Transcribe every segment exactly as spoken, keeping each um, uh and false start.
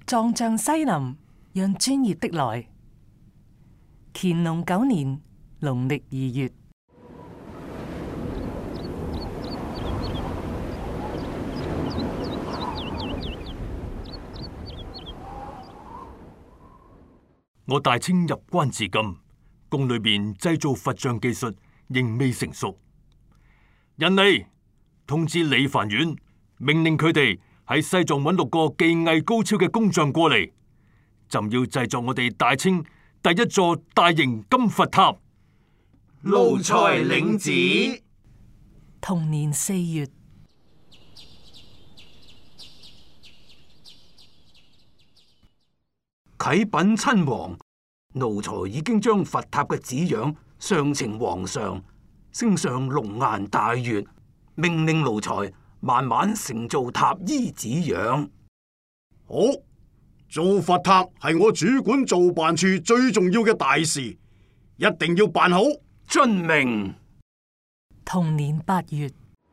壯將西林，讓專業的來。乾隆九年農曆二月。 我大清入關至今，宮裏面製造佛像技術仍未成熟。人嚟通知理藩院，命令佢哋喺西藏揾六個技藝高超嘅工匠過嚟，朕要製作我哋大清第一座大型金佛塔。 奴才領旨。 同年四月。 啟稟親王，奴才已經將佛塔嘅紙樣上呈皇上，升上龍顏大悅，命令奴才慢慢成造塔衣紙樣。 好，做佛塔係我主管造辦處最重要嘅大事，一定要辦好。 遵命。 同年八月。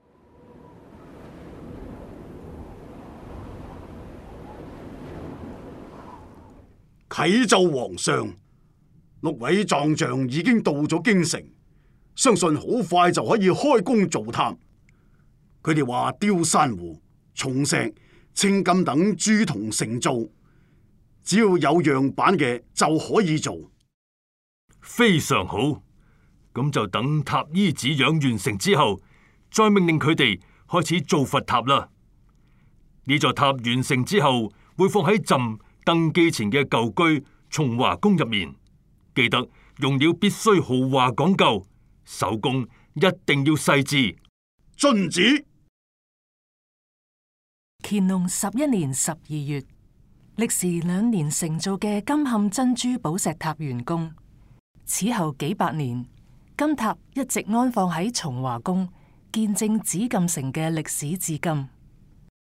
啟奏皇上，六位藏匠已經到咗京城，相信好快就可以開工造塔。佢哋話雕珊瑚、松石、青金等鑄銅成造，只要有樣板嘅就可以做。 非常好，咁就等塔衣紙樣完成之後，再命令佢哋開始做佛塔啦。呢座塔完成之後，會放喺朕登基前嘅舊居松華宮入面，記得用料必須豪華講究，手工一定要細緻。 遵旨。 乾隆十一年十二月，歷時兩年成造嘅金嵌珍珠寶石塔完工。此後幾百年，金塔一直安放喺松華宮，見證紫禁城嘅歷史至今。